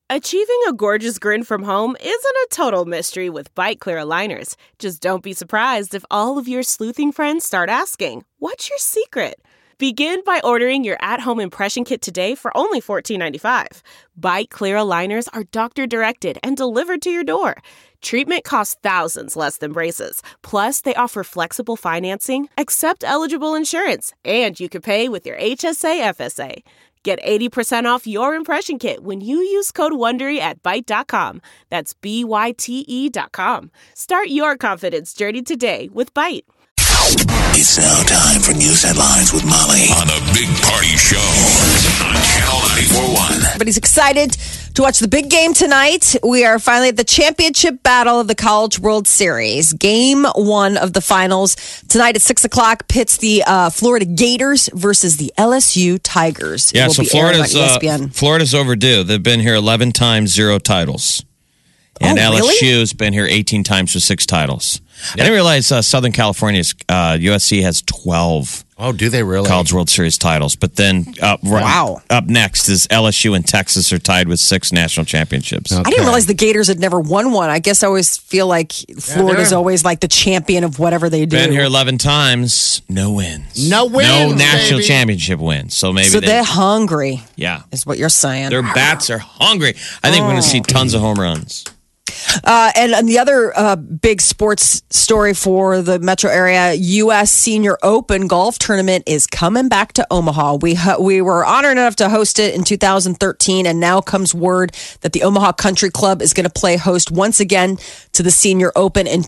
Achieving a gorgeous grin from home isn't a total mystery with Bite Clear aligners. Just don't be surprised if all of your sleuthing friends start asking, "What's your secret?" Begin by ordering your at-home impression kit today for only $14.95. Bite Clear aligners are doctor-directed and delivered to your door. Treatment costs thousands less than braces. Plus, they offer flexible financing, accept eligible insurance, and you can pay with your HSA FSA. Get 80% off your impression kit when you use code WONDERY at Byte.com. That's BYTE.com. Start your confidence journey today with Byte. It's now time for news headlines with Molly on the Big Party Show on Channel 94.1. Everybody's excited to watch the big game tonight. We are finally at the championship battle of the College World Series. Game 1 of the finals. Tonight at 6 o'clock, pits the Florida Gators versus the LSU Tigers. Yeah, so Florida's overdue. They've been here 11 times, 0 titles. And LSU's been here 18 times with 6 titles. Yep. I didn't realize Southern California's USC has 12. Oh, do they really? College World Series titles. But then up next is LSU and Texas are tied with 6 national championships. Okay. I didn't realize the Gators had never won one. I guess I always feel like Florida's always like the champion of whatever they do. Been here 11 times, no wins. No national championship wins. So maybe they're hungry. Yeah. Is what you're saying. Their bats are hungry. I think we're going to see tons of home runs. And the other big sports story for the metro area, U.S. Senior Open golf tournament is coming back to Omaha. We were honored enough to host it in 2013, and now comes word that the Omaha Country Club is going to play host once again to the Senior Open in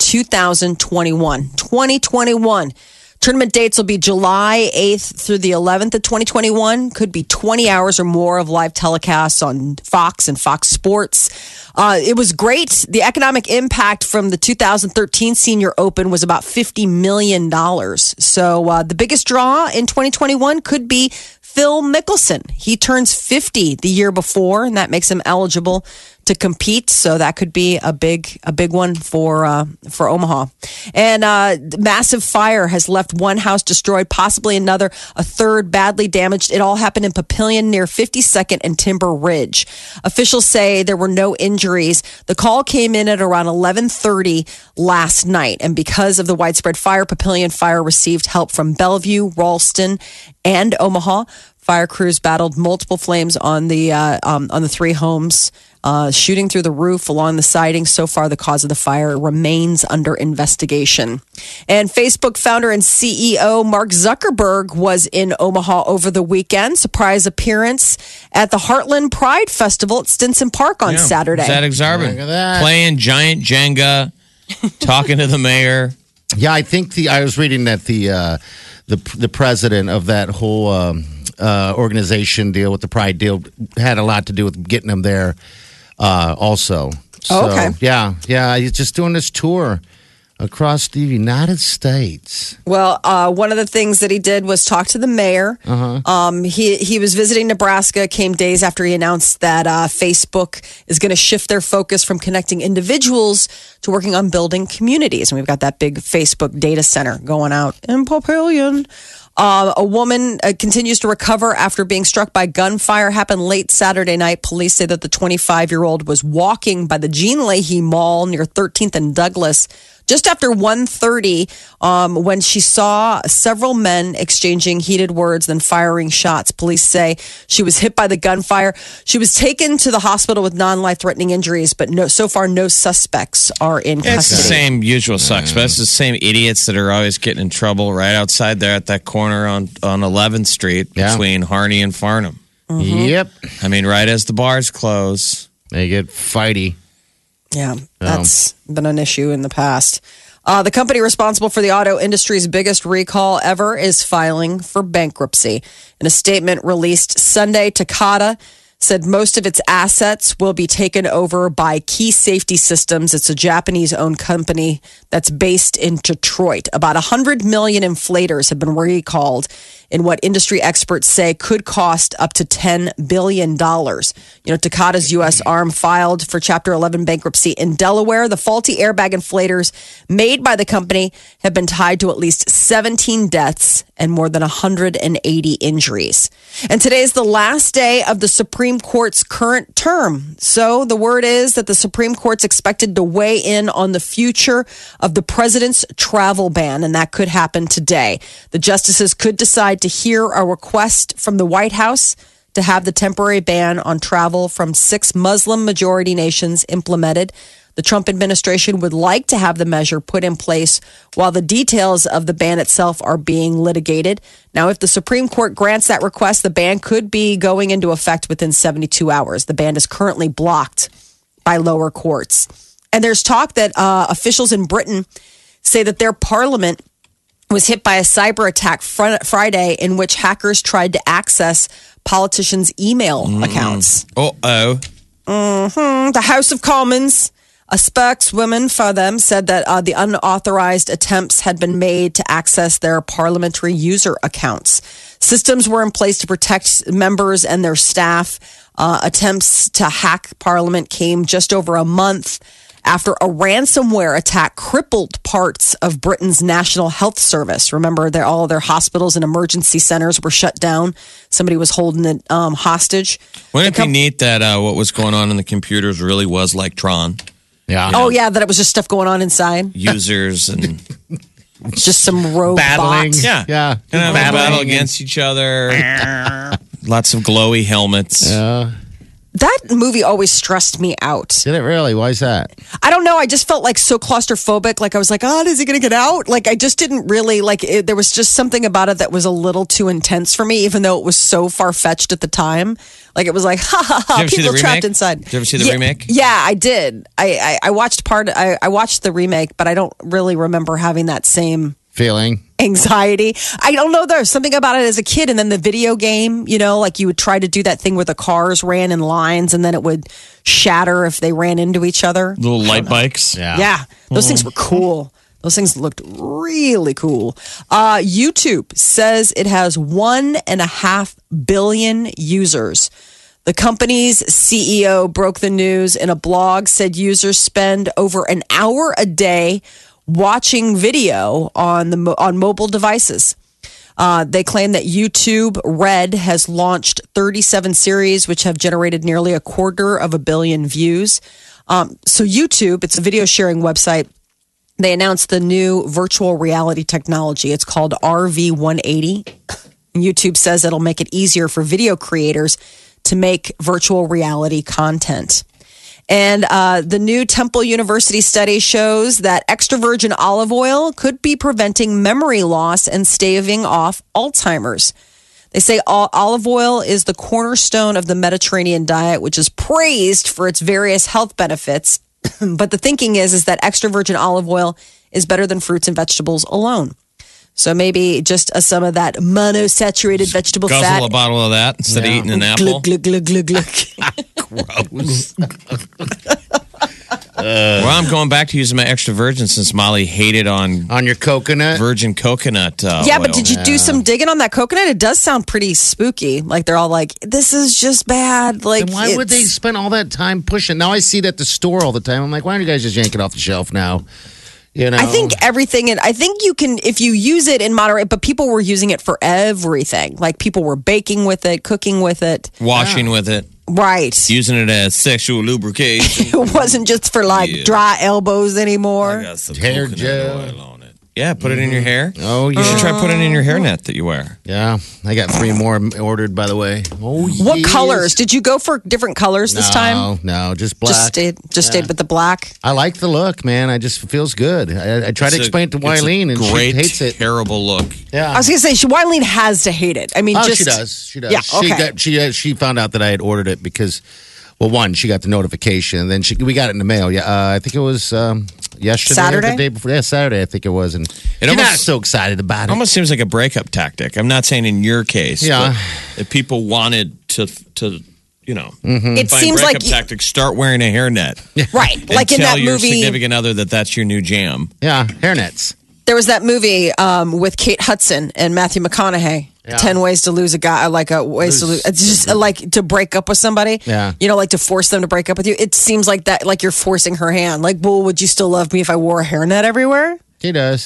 2021. Tournament dates will be July 8th through the 11th of 2021. Could be 20 hours or more of live telecasts on Fox and Fox Sports. It was great. The economic impact from the 2013 Senior Open was about $50 million. So the biggest draw in 2021 could be Phil Mickelson. He turns 50 the year before, and that makes him eligible to compete. So that could be a big one for Omaha. And massive fire has left one house destroyed, possibly another, a third badly damaged. It all happened in Papillion near 52nd and Timber Ridge. Officials say there were no injuries. The call came in at around 11:30 last night. And because of the widespread fire, Papillion Fire received help from Bellevue, Ralston, and Omaha. Fire crews battled multiple flames on the 3 homes, shooting through the roof along the siding. So far, the cause of the fire remains under investigation. And Facebook founder and CEO Mark Zuckerberg was in Omaha over the weekend. Surprise appearance at the Heartland Pride Festival at Stinson Park on Saturday. Zach Zarban playing giant Jenga, talking to the mayor. Yeah, I think I was reading that the president of that whole organization deal with the Pride deal had a lot to do with getting them there also. So, okay. Yeah. He's just doing this tour across the United States. Well, one of the things that he did was talk to the mayor. He was visiting Nebraska, came days after he announced that Facebook is going to shift their focus from connecting individuals to working on building communities. And we've got that big Facebook data center going out in Papillion. A woman continues to recover after being struck by gunfire. Happened late Saturday night. Police say that the 25-year-old was walking by the Jean Leahy Mall near 13th and Douglas just after 1:30 when she saw several men exchanging heated words, then firing shots. Police say she was hit by the gunfire. She was taken to the hospital with non-life-threatening injuries, but so far no suspects are in custody. It's the same usual suspects. It's the same idiots that are always getting in trouble right outside there at that corner on 11th Street between Harney and Farnham. Yep. I mean, right as the bars close. They get fighty. Yeah, that's been an issue in the past. The company responsible for the auto industry's biggest recall ever is filing for bankruptcy. In a statement released Sunday, Takata said most of its assets will be taken over by Key Safety Systems. It's a Japanese-owned company that's based in Detroit. About 100 million inflators have been recalled in what industry experts say could cost up to $10 billion. You know, Takata's U.S. arm filed for Chapter 11 bankruptcy in Delaware. The faulty airbag inflators made by the company have been tied to at least 17 deaths and more than 180 injuries. And today is the last day of the Supreme Court's current term. So the word is that the Supreme Court's expected to weigh in on the future of the president's travel ban, and that could happen today. The justices could decide to hear a request from the White House to have the temporary ban on travel from 6 Muslim-majority nations implemented. The Trump administration would like to have the measure put in place while the details of the ban itself are being litigated. Now, if the Supreme Court grants that request, the ban could be going into effect within 72 hours. The ban is currently blocked by lower courts. And there's talk that officials in Britain say that their parliament was hit by a cyber attack Friday in which hackers tried to access politicians' email accounts. The House of Commons, a spokeswoman for them, said that the unauthorized attempts had been made to access their parliamentary user accounts. Systems were in place to protect members and their staff. Attempts to hack Parliament came just over a month after a ransomware attack crippled parts of Britain's National Health Service. Remember, all their hospitals and emergency centers were shut down. Somebody was holding it hostage. Wouldn't it be neat that what was going on in the computers really was like Tron? Yeah. Oh, yeah, that it was just stuff going on inside. Users and just some robots. Battling. Yeah. Battle against each other. Lots of glowy helmets. Yeah. That movie always stressed me out. Did it really? Why is that? I don't know. I just felt like so claustrophobic. Like I was like, oh, is he going to get out? Like I just didn't really like it. There was just something about it that was a little too intense for me, even though it was so far-fetched at the time. Like it was like, ha ha ha, people trapped inside. Did you ever see the remake? Yeah, I did. I watched I watched the remake, but I don't really remember having that same feeling. Anxiety. I don't know. There's something about it as a kid. And then the video game, like you would try to do that thing where the cars ran in lines and then it would shatter if they ran into each other. Little light bikes. Yeah. Those things were cool. Those things looked really cool. YouTube says it has 1.5 billion users. The company's CEO broke the news in a blog, said users spend over an hour a day watching video on mobile devices. They claim that YouTube Red has launched 37 series, which have generated nearly 250 million views. So YouTube, it's a video sharing website. They announced the new virtual reality technology. It's called RV180. YouTube says it'll make it easier for video creators to make virtual reality content. And the new Temple University study shows that extra virgin olive oil could be preventing memory loss and staving off Alzheimer's. They say olive oil is the cornerstone of the Mediterranean diet, which is praised for its various health benefits. But the thinking is that extra virgin olive oil is better than fruits and vegetables alone. So maybe just some of that monosaturated vegetable fat. Guzzle a bottle of that instead of eating an apple. Glug, glug, glug, glug, glug. Gross. Well, I'm going back to using my extra virgin since Molly hated on your coconut. Virgin coconut Yeah, oil. but did you do some digging on that coconut? It does sound pretty spooky. Like they're all like, this is just bad. Like, Then why would they spend all that time pushing? Now I see it at the store all the time. I'm like, why don't you guys just yank it off the shelf now? I think everything, I think you can, if you use it in moderate, but people were using it for everything. Like people were baking with it, cooking with it. Washing with it. Right. Using it as sexual lubrication. It wasn't just for dry elbows anymore. I got some hair coconut gel oil on it. Yeah, put it in your hair. Oh, yeah. You should try putting it in your hairnet that you wear. Yeah, I got 3 more ordered, by the way. Oh, what colors? Did you go for different colors this time? No, just black. Just stayed with the black. I like the look, man. I just feels good. I try to explain it to Wileen, and she hates it. Terrible look. Yeah, I was gonna say Wileen has to hate it. I mean, she does. She does. Yeah, okay. She found out that I had ordered it because, well, one, she got the notification, and then we got it in the mail. Yeah, I think it was yesterday, Saturday, or the day before. Yeah, Saturday, I think it was, and she's not so excited about it. Almost seems like a breakup tactic. I'm not saying in your case, yeah, but if people wanted to it seems like tactics. Start wearing a hairnet, right? Like in that movie, your significant other that's your new jam. Yeah, hairnets. There was that movie with Kate Hudson and Matthew McConaughey. Yeah. 10 ways to lose a guy, ways to lose. It's just like to break up with somebody. Yeah. Like to force them to break up with you. It seems like that, like you're forcing her hand. Like, well, would you still love me if I wore a hairnet everywhere? He does.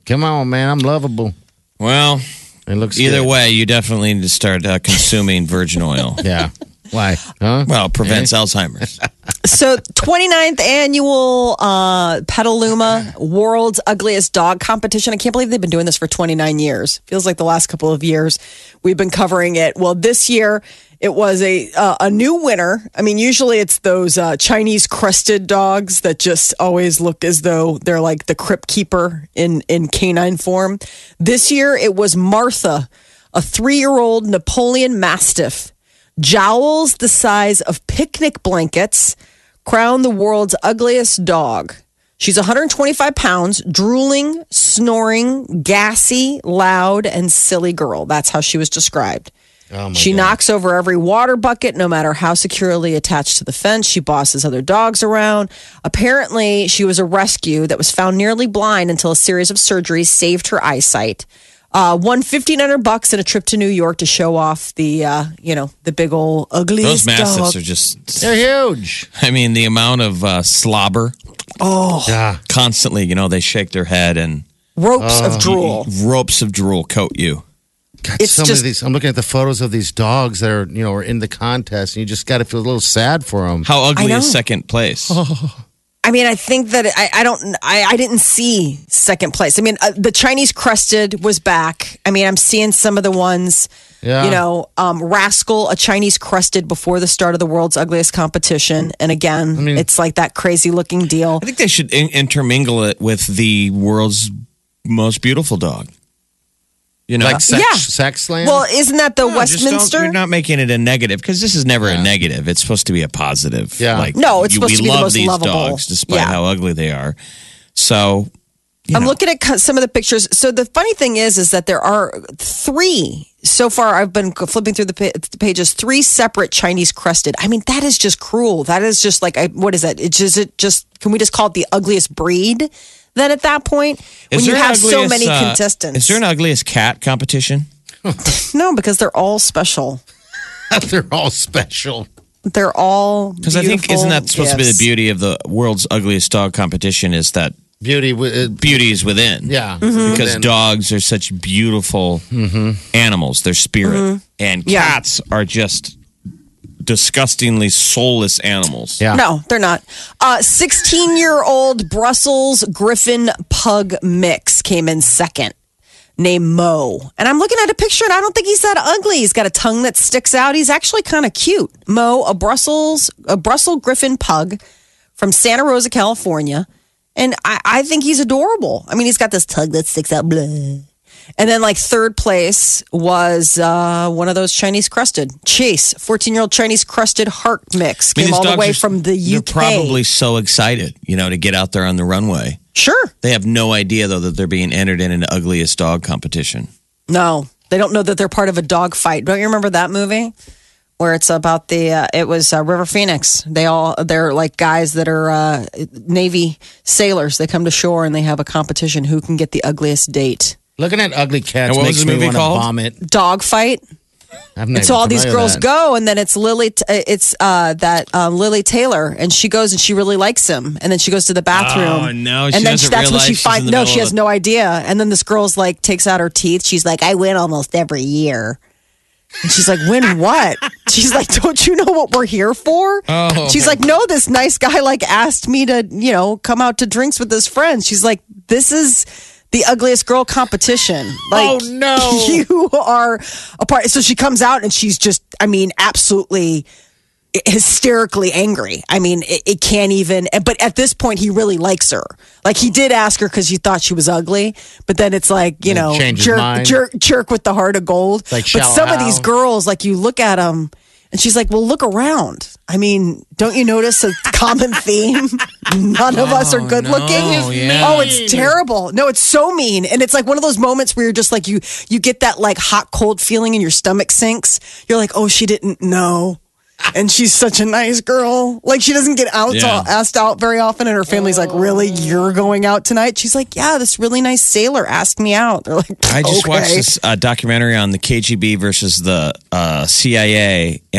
Come on, man. I'm lovable. Well, it looks either good. way, you definitely need to start consuming virgin oil. Yeah. Why? Huh? Well, it prevents Alzheimer's. So 29th annual Petaluma World's Ugliest Dog Competition. I can't believe they've been doing this for 29 years. Feels like the last couple of years we've been covering it. Well, this year it was a new winner. I mean, usually it's those Chinese crested dogs that just always look as though they're like the crypt keeper in canine form. This year it was Martha, a 3-year-old Napoleon Mastiff. Jowls the size of picnic blankets, crowned the world's ugliest dog. She's 125 pounds, drooling, snoring, gassy, loud, and silly girl. That's how she was described. She knocks over every water bucket, no matter how securely attached to the fence. She bosses other dogs around. Apparently, she was a rescue that was found nearly blind until a series of surgeries saved her eyesight. Won $1,500 and a trip to New York to show off the big old ugliest dog. Those mastiffs are they're huge. I mean, the amount of slobber. Oh, yeah. Constantly, they shake their head and ropes of drool. Ropes of drool coat you. God, of these. I'm looking at the photos of these dogs that are in the contest, and you just got to feel a little sad for them. How ugly is second place? I mean, I think that I didn't see second place. I mean, the Chinese crested was back. I mean, I'm seeing some of the ones, Rascal, a Chinese crested before the start of the world's ugliest competition. And again, it's like that crazy looking deal. I think they should intermingle it with the world's most beautiful dog. Like sex land? Well, isn't that the Westminster? You're not making it a negative because this is never a negative. It's supposed to be a positive. Yeah. Like, no, it's supposed to be the most lovable. We love these dogs despite how ugly they are. So, I'm looking at some of the pictures. So the funny thing is that there are 3 so far. I've been flipping through the pages. 3 separate Chinese crested. I mean, that is just cruel. That is just like, what is that? Can we just call it the ugliest breed? Then at that point, when you have so many contestants. Is there an ugliest cat competition? No, because they're all special. They're all special. They're all because I think isn't that supposed to be the beauty of the world's ugliest dog competition is that beauty is within. Yeah, because dogs are such beautiful animals. They're spirit, and cats are just disgustingly soulless animals. Yeah. No, they're not. 16-year-old Brussels Griffin Pug mix came in second, named Mo. And I'm looking at a picture, and I don't think he's that ugly. He's got a tongue that sticks out. He's actually kind of cute. Mo, a Brussels Griffin Pug from Santa Rosa, California. And I think he's adorable. I mean, he's got this tongue that sticks out. Blah. And then, third place was one of those Chinese crested. Chase, 14-year-old Chinese crested heart mix. Came all the way from the UK. They're probably so excited, to get out there on the runway. Sure. They have no idea, though, that they're being entered in an ugliest dog competition. No. They don't know that they're part of a dog fight. Don't you remember that movie? Where it's about it was River Phoenix. They're like guys that are Navy sailors. They come to shore and they have a competition who can get the ugliest date. Looking at ugly cats makes me want to vomit. Dog fight. And so all these girls go, and then it's Lily. It's Lily Taylor, and she goes and she really likes him, and then she goes to the bathroom. Oh no! And then that's when she finds. No, she has no idea. And then this girl's takes out her teeth. She's like, "I win almost every year." And she's like, "Win what?" She's like, "Don't you know what we're here for?" Oh. She's like, "No, this nice guy asked me to come out to drinks with his friends." She's like, "This is the ugliest girl competition." Oh no. You are a part. So she comes out and she's just, absolutely hysterically angry. It can't even, but at this point he really likes her. He did ask her because he thought she was ugly, but then it's jerk with the heart of gold. But some of these girls, you look at them and she's like, well, look around. Don't you notice a common theme? None of us are good looking. Yeah. Oh, it's terrible. No, it's so mean. And it's one of those moments where you're just you get that hot, cold feeling and your stomach sinks. You're like, oh, she didn't know. And she's such a nice girl. She doesn't get asked out very often. And her family's like, really? You're going out tonight? She's like, yeah, this really nice sailor asked me out. They're like, I just watched this documentary on the KGB versus the CIA. And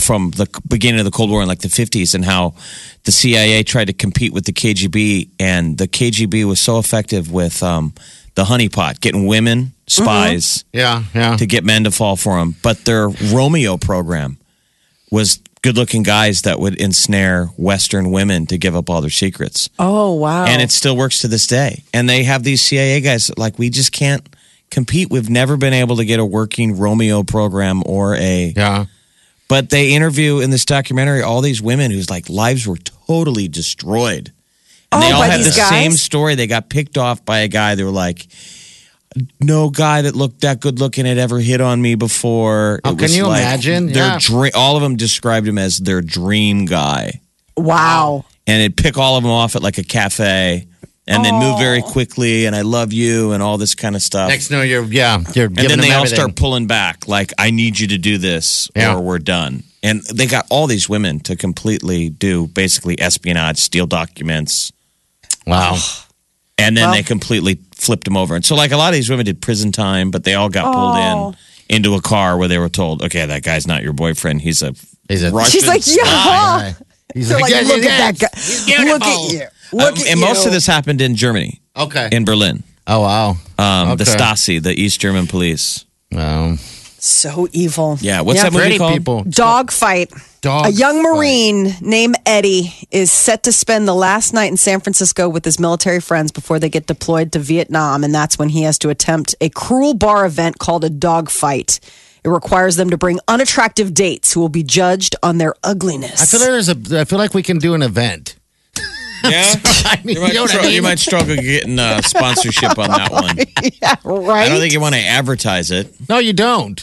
from the beginning of the Cold War in like the 50s, and how the CIA tried to compete with the KGB, and the KGB was so effective with the honeypot, getting women spies to get men to fall for them. But their Romeo program was good-looking guys that would ensnare Western women to give up all their secrets. Oh, wow. And it still works to this day. And they have these CIA guys like, we just can't compete. We've never been able to get a working Romeo program or a... Yeah. But they interview in this documentary all these women whose like lives were totally destroyed. And they all had the same story. They got picked off by a guy. They were like... No guy that looked that good looking had ever hit on me before. Oh, can you imagine? Yeah. All of them described him as their dream guy. Wow. And it'd pick all of them off at like a cafe and then move very quickly and I love you and all this kind of stuff. Next, no, you're giving and then they all everything. start pulling back. Like, I need you to do this or we're done. And they got all these women to completely do basically espionage, steal documents. Wow. And then they completely flipped him over. And so, like, a lot of these women did prison time, but they all got pulled into a car where they were told, okay, that guy's not your boyfriend. He's a Russian. She's like, yeah. He's like, look at that guy. Look at you. Look at and you. most of this happened in Germany. Okay. In Berlin. Oh, wow. The Stasi, the East German police. Wow. So evil. Yeah. What's that movie called? People. Dogfight. A young Marine named Eddie is set to spend the last night in San Francisco with his military friends before they get deployed to Vietnam. And that's when he has to attempt a cruel bar event called a dogfight. It requires them to bring unattractive dates who will be judged on their ugliness. I feel like we can do an event. Yeah, I mean, you might struggle getting sponsorship on that one. Yeah, right. I don't think you want to advertise it. No, you don't.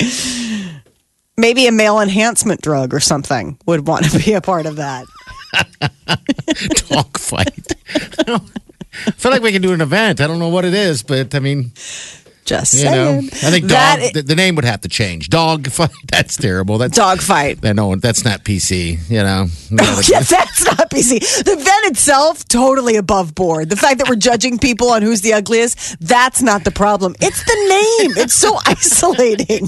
Maybe a male enhancement drug or something would want to be a part of that. Dogfight. I feel like we can do an event. I don't know what it is, but I mean, just you know, saying. I think the name would have to change. Dogfight. That's terrible. That's Dogfight. No, that's not PC. You know. Yeah, that's not PC. The event itself, totally above board. The fact that we're judging people on who's the ugliest, that's not the problem. It's the name. It's so isolating.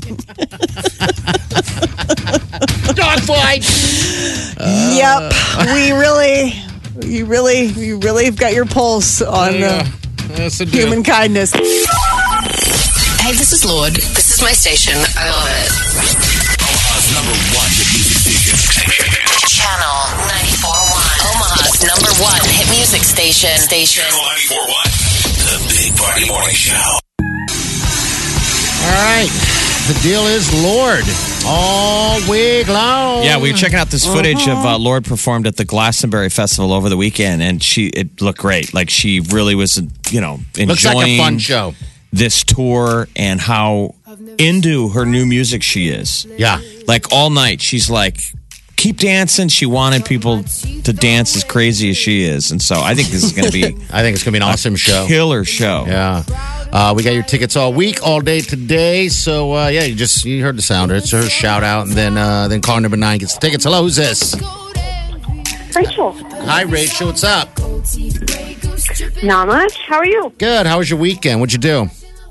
Dogfight. Yep. You really have got your pulse on human kindness. Hey, this is Lord. This is my station. I love it. Omaha's number one hit music station. Channel 94.1. Omaha's number one hit music station. Channel 94.1. The Big Party Morning Show. All right. The deal is Lord all week long. Yeah, we were checking out this footage of Lord performed at the Glastonbury Festival over the weekend, and it looked great. Like, she really was, enjoying Looks like a fun show. This tour and how into her new music she is. Yeah. Like, all night, she's like, keep dancing. She wanted people to dance as crazy as she is. And so I think this is going to be I think it's going to be an awesome show. Killer show. Yeah. We got your tickets all week, all day today. So, you heard the sounder. It's her shout out. And then caller number 9 gets the tickets. Hello, who's this? Rachel. Hi, Rachel. What's up? Not much. How are you? Good. How was your weekend? What'd you do?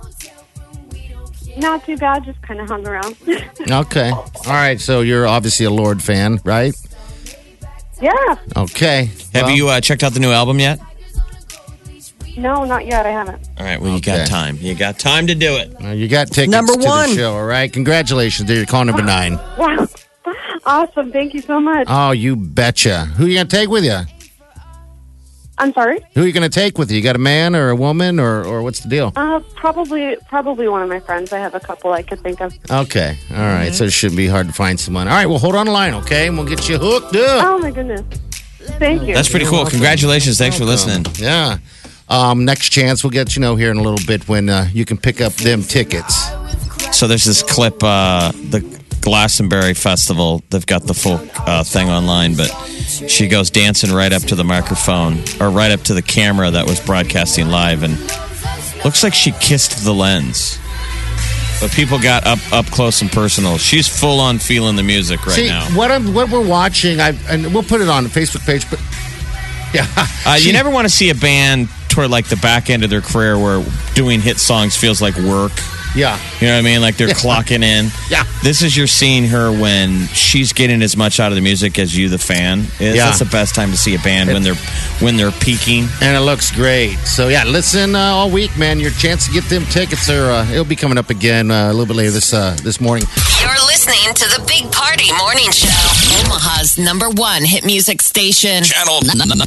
Not too bad. Just kind of hung around. Okay. All right. So you're obviously a Lord fan, right? Yeah. Okay. Have you checked out the new album yet? No, not yet. I haven't. All right. Well, you got time. You got time to do it. You got tickets Number to one. the show, all right? Congratulations. You're calling number 9. Wow. Awesome. Thank you so much. Oh, you betcha. Who are you going to take with you? I'm sorry? Who are you going to take with you? You got a man or a woman or what's the deal? Probably one of my friends. I have a couple I could think of. Okay. All right. So it shouldn't be hard to find someone. All right. Well, hold on the line, okay? And we'll get you hooked up. Oh, my goodness. Thank you. That's pretty cool. Congratulations. Thanks for listening. Yeah. Next chance, we'll get here in a little bit when you can pick up them tickets. So there's this clip, the Glastonbury Festival. They've got the full thing online, but she goes dancing right up to the microphone or right up to the camera that was broadcasting live, and looks like she kissed the lens. But people got up close and personal. She's full on feeling the music right now. What we're watching, and we'll put it on the Facebook page, but yeah, you never want to see a band toward like the back end of their career where doing hit songs feels like work. Yeah. You know what I mean? Like they're clocking in. Yeah. This is you're seeing her when she's getting as much out of the music as you, the fan, is. Yeah. That's the best time to see a band when they're peaking. And it looks great. So, yeah, listen all week, man. Your chance to get them tickets it'll be coming up again a little bit later this morning. You're listening to the Big Party Morning Show. Omaha's #1 hit music station. Channel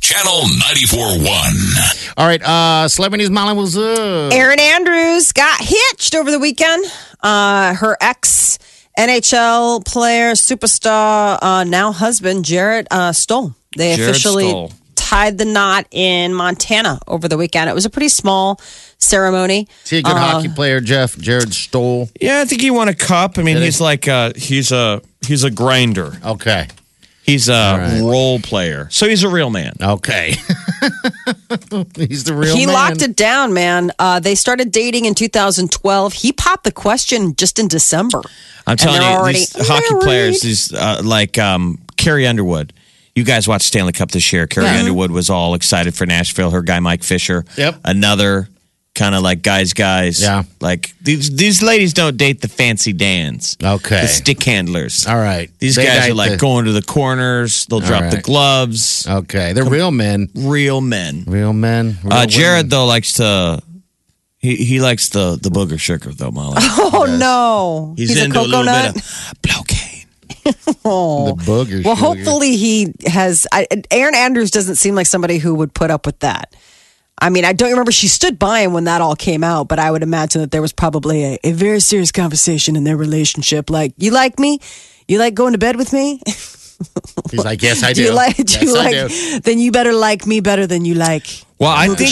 94.1. All right, celebrities, Molly, what's up? Erin Andrews got hitched over the weekend. Her ex NHL player, superstar, now husband, Jarrett Stoll. They officially tied the knot in Montana over the weekend. It was a pretty small ceremony. Is he a good hockey player, Jeff? Jarrett Stoll? Yeah, I think he won a cup. I mean, he's like he's a grinder. Okay. He's a role player. So he's a real man. Okay. He's the real man. He locked it down, man. They started dating in 2012. He popped the question just in December. I'm telling you, these hockey players, these like Carrie Underwood. You guys watched Stanley Cup this year. Carrie Underwood was all excited for Nashville. Her guy, Mike Fisher. Yep. Another kind of like guys. Yeah. Like these ladies don't date the fancy Dans. Okay. The stick handlers. All right. These guys are like going to the corners. They'll drop the gloves. Okay. They're real men. Real men. Real men. Jared, though, likes to... He likes the booger sugar, though, Molly. Oh, no. He's into a little bit of Blocaine. Oh. The booger Well, sugar. hopefully he has... Erin Andrews doesn't seem like somebody who would put up with that. I mean, I don't remember she stood by him when that all came out, but I would imagine that there was probably a very serious conversation in their relationship. Like, you like me? You like going to bed with me? He's like, yes, I do. Do you like? do. Then you better like me better than you like. Well, I think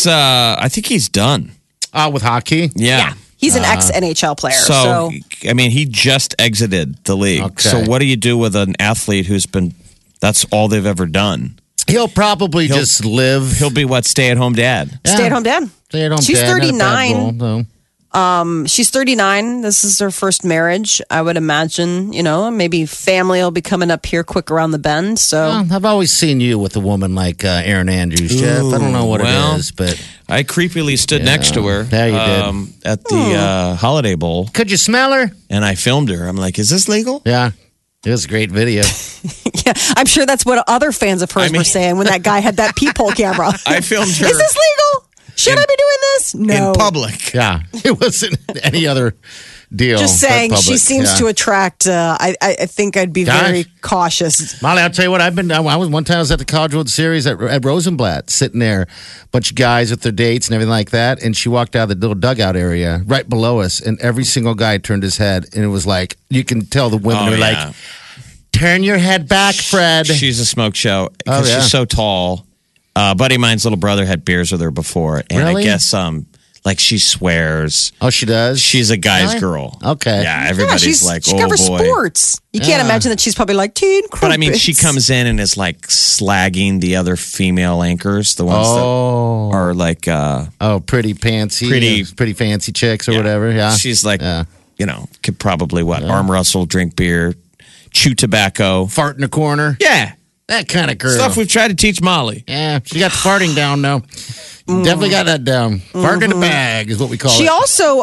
he's done. With hockey? Yeah. He's an ex-NHL player. So, I mean, he just exited the league. Okay. So what do you do with an athlete that's all they've ever done? He'll probably just live. He'll be stay-at-home dad. Yeah. Stay-at-home dad. Stay-at-home She's dad. 39. Not a bad goal, She's 39. This is her first marriage. I would imagine, maybe family will be coming up here quick around the bend. So I've always seen you with a woman like Erin Andrews, Jeff. I don't know what it is, but I creepily stood next to her. Yeah, you did. At the Holiday Bowl. Could you smell her? And I filmed her. I'm like, is this legal? Yeah. It was a great video. yeah, I'm sure that's what other fans of hers were saying when that guy had that peephole camera. I filmed her. Is this legal? Should I be doing this? No. In public. Yeah. It wasn't any other deal. Just saying, but public. she seems to attract. I think I'd be very cautious. Molly, I'll tell you what. I was one time. I was at the College World Series at Rosenblatt, sitting there, bunch of guys with their dates and everything like that. And she walked out of the little dugout area right below us, and every single guy turned his head, and it was like you can tell the women were like, "Turn your head back, Fred." She's a smoke show because she's so tall. Buddy of mine's little brother had beers with her before, and Really? I guess like she swears. Oh, she does? She's a guy's girl. Okay. Yeah, everybody's like, she oh covers boy. sports. You can't imagine that she's probably like teen crumpets. But I mean, she comes in and is like slagging the other female anchors, the ones that are like, pretty fancy, pretty fancy chicks or whatever. Yeah, she's like, could probably arm wrestle, drink beer, chew tobacco, fart in a corner. Yeah, that kind of girl. Stuff we've tried to teach Molly. Yeah, she got the farting down though. Definitely got that down. Fart in a bag is what we call it. She also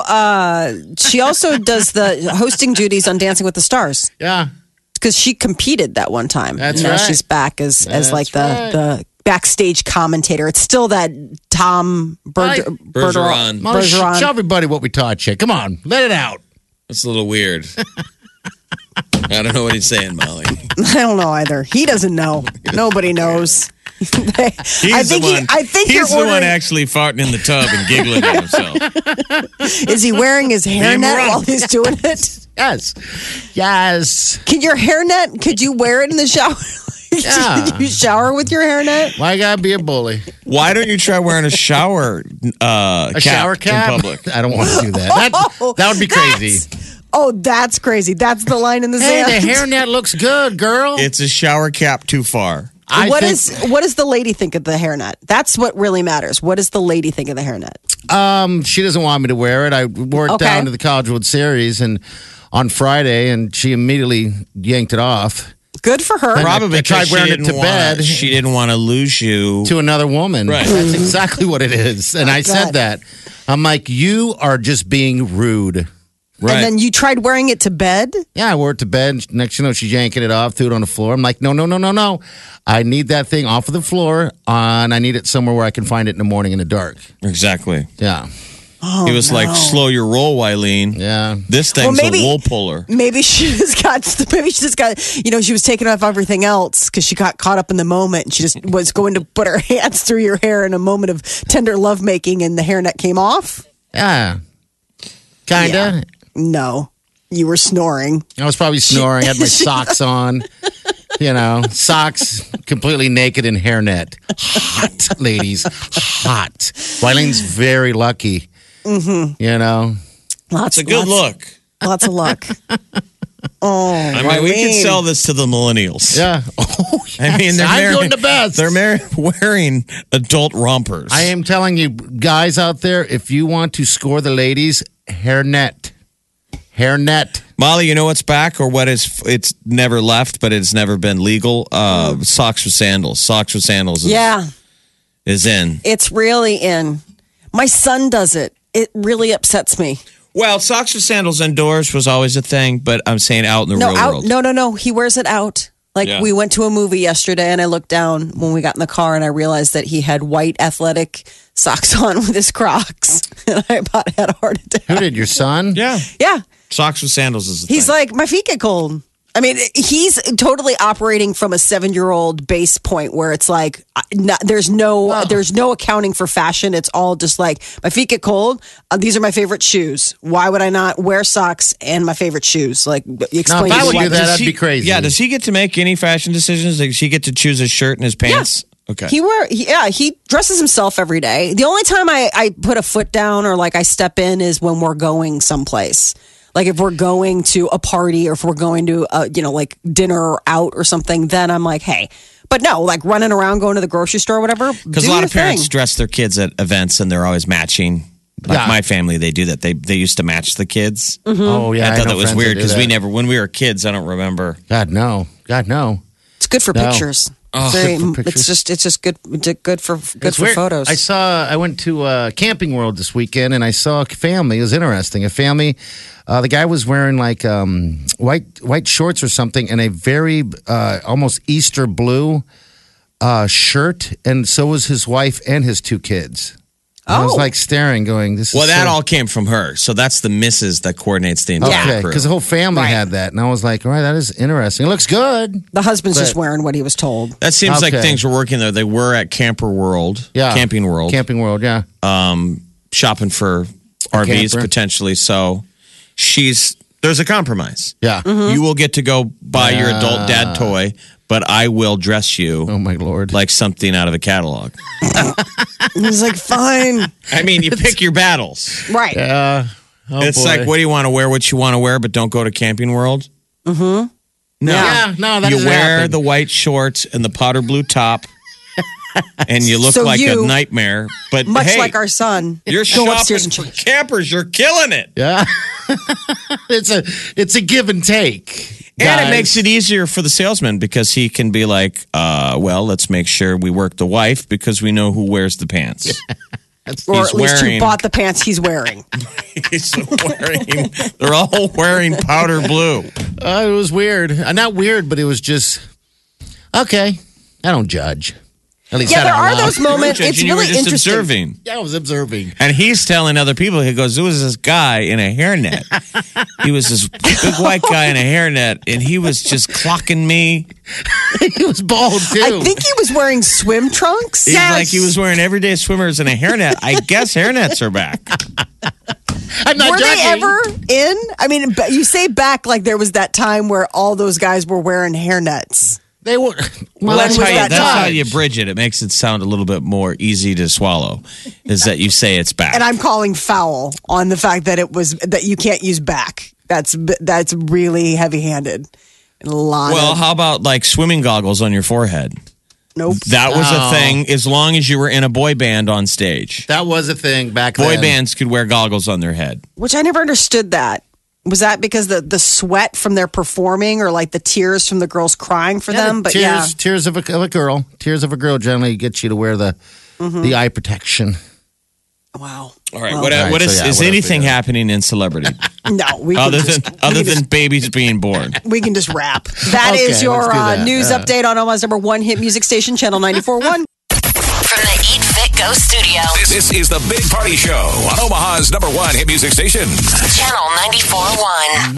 does the hosting duties on Dancing with the Stars. Yeah, because she competed that one time. That's now right. She's back as like the backstage commentator. It's still that Tom Bergeron. Show everybody what we taught you. Come on, let it out. That's a little weird. I don't know what he's saying, Molly. I don't know either. He doesn't know. Nobody knows. He's the one actually farting in the tub and giggling at himself. Is he wearing his hairnet while he's doing it? Yes. Could you wear it in the shower? Yeah. Did you shower with your hairnet? Why you gotta be a bully? Why don't you try wearing a shower shower cap in public? I don't want to do that. That would be crazy. That's crazy. That's the line in the sand. Hey, the hairnet looks good, girl. It's a shower cap too far. What does the lady think of the hairnet? That's what really matters. What does the lady think of the hairnet? She doesn't want me to wear it. I wore it down to the College World Series and on Friday, and she immediately yanked it off. Good for her. Probably I tried wearing it to bed. She didn't want to lose you to another woman. Right. That's exactly what it is. And I said that. I'm like, you are just being rude. Right. And then you tried wearing it to bed? Yeah, I wore it to bed. Next you know, she's yanking it off, threw it on the floor. I'm like, no. I need that thing off of the floor, and I need it somewhere where I can find it in the morning in the dark. Exactly. Yeah. Oh, he was like, slow your roll, Wileen. Yeah. This thing's a wool puller. Maybe she just got, she was taking off everything else because she got caught up in the moment and she just was going to put her hands through your hair in a moment of tender lovemaking and the hairnet came off? Yeah. Kinda. Yeah. No. You were snoring. I was probably snoring. I had my socks on. Socks completely naked and hairnet. Hot, ladies. Hot. Wileen's very lucky. Mm-hmm. It's a good look. Lots of luck. I mean, we could sell this to the millennials. Yeah. Oh, yes. I mean, I'm doing the best. They're wearing adult rompers. I am telling you, guys out there, if you want to score the ladies, hairnet. Hairnet. Molly, you know what's back or what is? It's never left, but it's never been legal. Socks with sandals. Socks with sandals. Is in. It's really in. My son does it. It really upsets me. Well, socks with sandals indoors was always a thing, but I'm saying out in the real world. No. He wears it out. We went to a movie yesterday and I looked down when we got in the car and I realized that he had white athletic socks on with his Crocs. And I about had a heart attack. Who did, your son? Yeah. Yeah. Socks with sandals is the He's thing. like, my feet get cold. I mean, he's totally operating from a 7-year-old base point where it's like, there's no accounting for fashion. It's all just like, my feet get cold. These are my favorite shoes. Why would I not wear socks and my favorite shoes? Like, explain. If I would to me. do that, that'd be crazy. Yeah. Does he get to make any fashion decisions? Does he get to choose his shirt and his pants? Yeah. Okay. He dresses himself every day. The only time I put a foot down or like I step in is when we're going someplace. Like if we're going to a party or if we're going to, like dinner or out or something, then I'm like, hey. But no, like running around, going to the grocery store or whatever. Because a lot of parents dress their kids at events and they're always matching. Like my family, they do that. They used to match the kids. Mm-hmm. Oh, yeah. I thought that was weird because when we were kids, I don't remember. God, no. It's good for pictures. It's just good for photos. I went to Camping World this weekend and I saw a family. It was interesting. A family, the guy was wearing like white shorts or something and a very almost Easter blue shirt, and so was his wife and his 2 kids. I was like staring, going, "This." Well, that all came from her. So that's the missus that coordinates the entire crew. Because the whole family had that, and I was like, "All right, that is interesting. It looks good." The husband's just wearing what he was told. That seems like things were working there. They were at Camping World, yeah, shopping for RVs potentially. So there's a compromise. Yeah, you will get to go buy your adult dad toy, but I will dress you. Oh my Lord, like something out of a catalog. He's like, fine. I mean, you pick your battles. Right. Yeah. It's like, what do you want to wear? What you want to wear, but don't go to Camping World? Mm-hmm. No. Yeah, no, that you wear the white shorts and the powder blue top, and you look like a nightmare. But much like our son. You're shopping for campers. You're killing it. Yeah. It's a give and take. And it makes it easier for the salesman because he can be like, well, let's make sure we work the wife because we know who wears the pants. Or at least who bought the pants he's wearing. They're all wearing powder blue. It was weird. Not weird, but it was just, okay. I don't judge. At least there are those moments. It's really interesting. Observing. Yeah, I was observing. And he's telling other people, he goes, there was this guy in a hairnet. He was this big white guy in a hairnet, and he was just clocking me. He was bald, too. I think he was wearing swim trunks. He's like he was wearing everyday swimmers in a hairnet. I guess hairnets are back. I'm not were judging. They ever in? I mean, you say back like there was that time where all those guys were wearing hairnets. They were. Well, that's how you bridge it. It makes it sound a little bit more easy to swallow. Is that you say it's back? And I'm calling foul on the fact that that you can't use back. That's really heavy-handed. Well, how about like swimming goggles on your forehead? Nope. That was a thing as long as you were in a boy band on stage. That was a thing back then. Boy bands could wear goggles on their head. Which I never understood that. Was that because the sweat from their performing or like the tears from the girls crying for them? But tears of a girl. Tears of a girl generally get you to wear the eye protection. Wow. All right. Is anything happening in celebrity? No, other than babies being born. We can just wrap. That is your news update on Omaha's number one hit music station, Channel 94.1. From the Eat Fit Go studio. This is the Big Party Show on Omaha's number one hit music station, Channel 94.1.